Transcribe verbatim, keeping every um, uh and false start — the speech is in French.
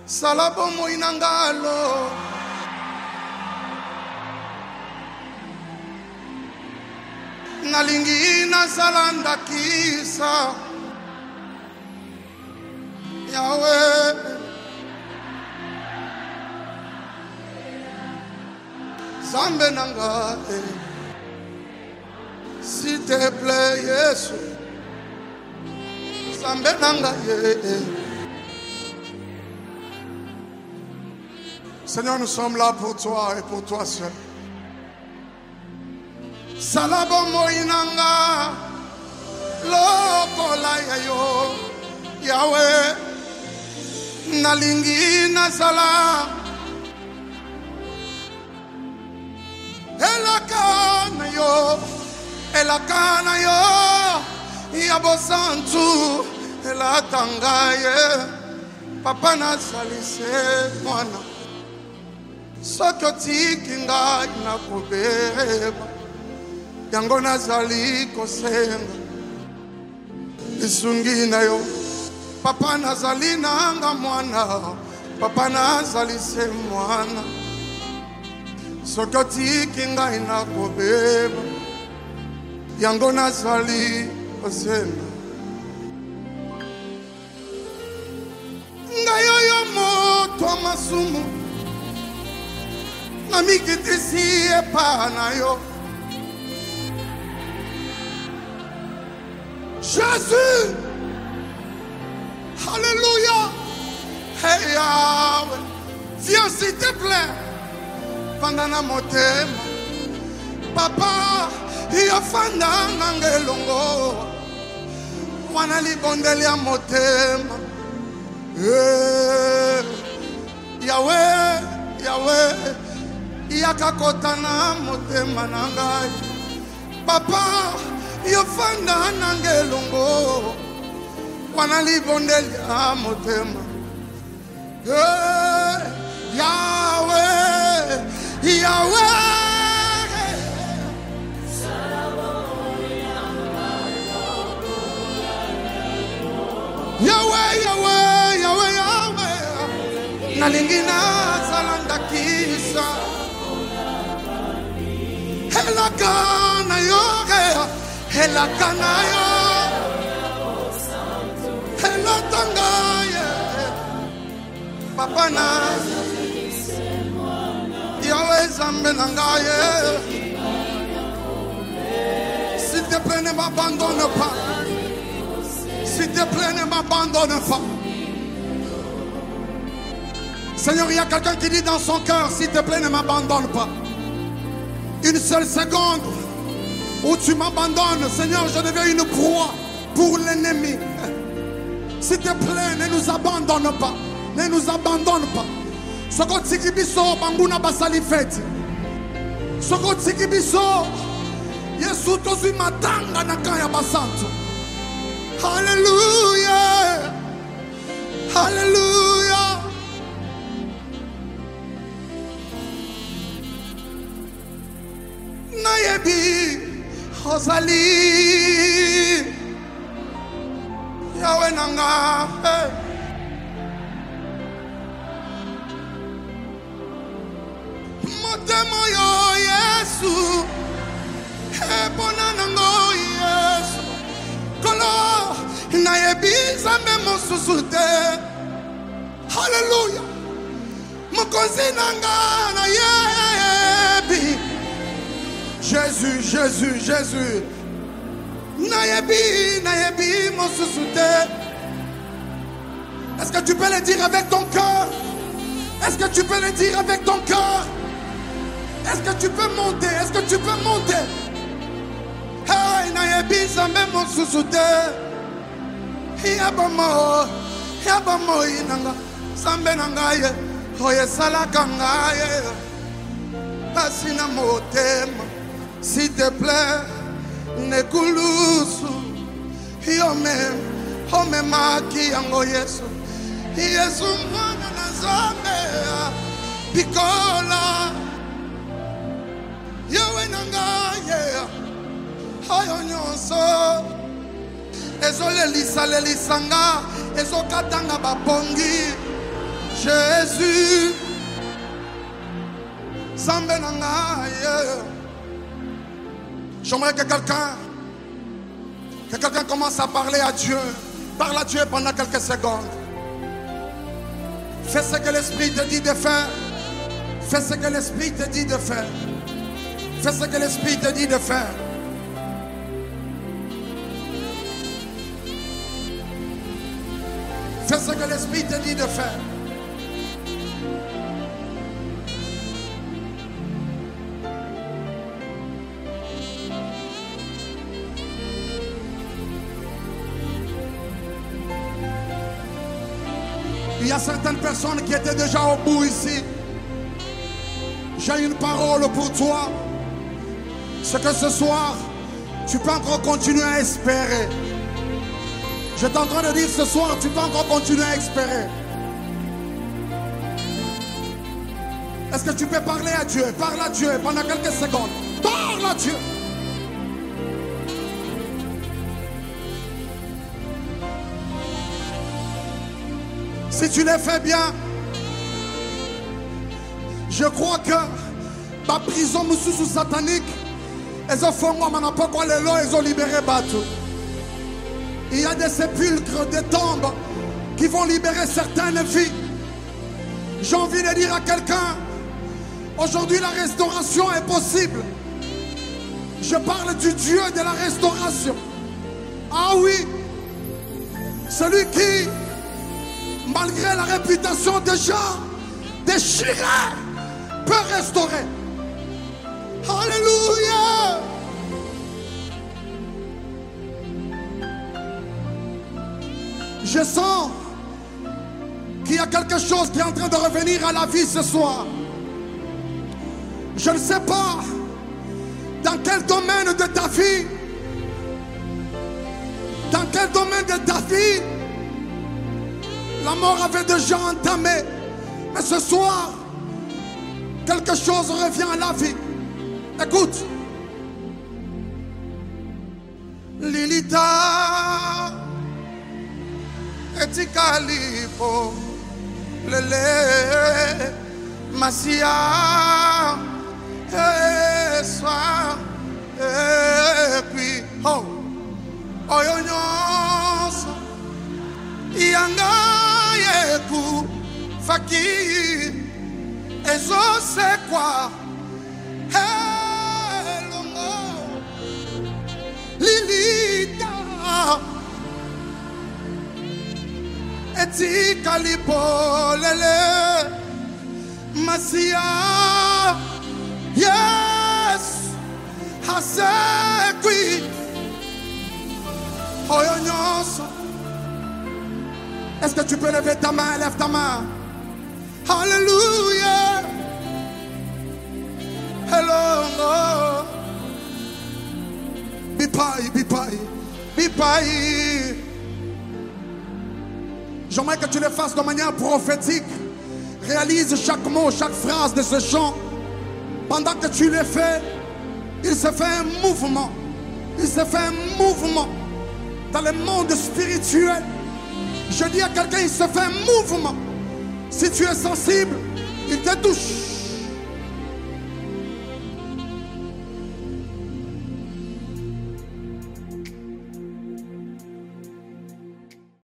Salabo moinangalo nalingi nazalanda kisa Yahweh Zambe nanga s'il te plaît Yesu Zambe nanga Seigneur, nous sommes là pour toi et pour toi seul. Salabo moinanga lokola yayo Yahweh nalingi nazala elakana yo elakana yo yabosantu elatangaye papa nazalise mwana sokotiki ngai nakubeba yango nazali kosenga isungi na yo papa nazali nanga mwana papa nazali se mwana sokotiki ngai nakubeba yango nazali kosenga ngai oyo moto masumu namikitisi epa na yo Jésus, alléluia, hey Yahweh, viens s'il te plaît, Fandana motema, papa, iyo fandana ngelongo, wana libondeli ya motema, hey, Yahweh, Yahweh, iyakakotana motema nangai, papa, yo fanda nangelongo wana libondeli ya motema hey, Yahweh Yahweh Yahweh Yahweh Yahweh Yahweh nalingi nazalanda kisa elakana yo Hela kanayo, hela tangaye, papa na, Yahweh zambe nangaye. S'il te plaît, ne m'abandonne pas. S'il te plaît, ne m'abandonne pas. Seigneur, il y a quelqu'un qui dit dans son cœur, s'il te plaît, ne m'abandonne pas. Une seule seconde. Où tu m'abandonnes, Seigneur, je deviens une proie pour l'ennemi. S'il te plaît, ne nous abandonne pas. Ne nous abandonne pas. Soko tikibiso banguna basali feti. Soko tikibiso Yesu tozi matanga na kaya basanto. Hallelujah. Hallelujah. Nayebi Ozali Yahweh nanga hey. Motemo yo Yesu Ebona nango Yesu Kolo nayebiza memo susute Hallelujah Mokozi nanga na yebi Jésus, Jésus, Jésus. Nayebi, Nayebi, mon sous-souté. Est-ce que tu peux le dire avec ton cœur? Est-ce que tu peux le dire avec ton cœur? Est-ce que tu peux monter? Est-ce que tu peux monter? Hey, Nayebi, ça même mon sous-souté. Yabamo, Yabamo, Inanga, Sambe Nangaye, Oye Salakangaye, Asina Motema. S'il te plaît, nekulusu, yome, home maki yango Yesu, Yesu mwana na zambe, pikola, Yahweh nangaye, hayo nyonso, ezo le lisa le lisanga, ezo katanga bapongi, Jésus. J'aimerais que quelqu'un que quelqu'un commence à parler à Dieu. Parle à Dieu pendant quelques secondes. Fais ce que l'Esprit te dit de faire. Fais ce que l'Esprit te dit de faire. Fais ce que l'Esprit te dit de faire. Fais ce que l'Esprit te dit de faire. Il y a certaines personnes qui étaient déjà au bout ici. J'ai une parole pour toi. C'est que ce soir, tu peux encore continuer à espérer. Je suis en train de dire ce soir, tu peux encore continuer à espérer. Est-ce que tu peux parler à Dieu? Parle à Dieu pendant quelques secondes. Parle à Dieu. Si tu les fais bien, je crois que la prison sous satanique, ils ont fait moi, mais pas quoi les lois, ils ont libéré Batou. Il y a des sépulcres, des tombes qui vont libérer certaines vies. J'ai envie de dire à quelqu'un, aujourd'hui la restauration est possible. Je parle du Dieu de la restauration. Ah oui, celui qui, malgré la réputation des gens déchirés, peut restaurer. Alléluia. Je sens qu'il y a quelque chose qui est en train de revenir à la vie ce soir. Je ne sais pas dans quel domaine de ta vie, dans quel domaine de ta vie la mort avait déjà entamé. Mais ce soir, quelque chose revient à la vie. Écoute. Lilita etikalipo lele masia eswa epi oh oyonyosa yanga yeku faki ezo c'est quoi Lilita eti kalipo lele masia yes hasekwi oyonyoso. Est-ce que tu peux lever ta main? Lève ta main. Alléluia. Hello. Bipai, bipai, bipai. J'aimerais que tu le fasses de manière prophétique. Réalise chaque mot, chaque phrase de ce chant. Pendant que tu le fais, il se fait un mouvement. Il se fait un mouvement dans le monde spirituel. Je dis à quelqu'un, il se fait un mouvement. Si tu es sensible, il te touche.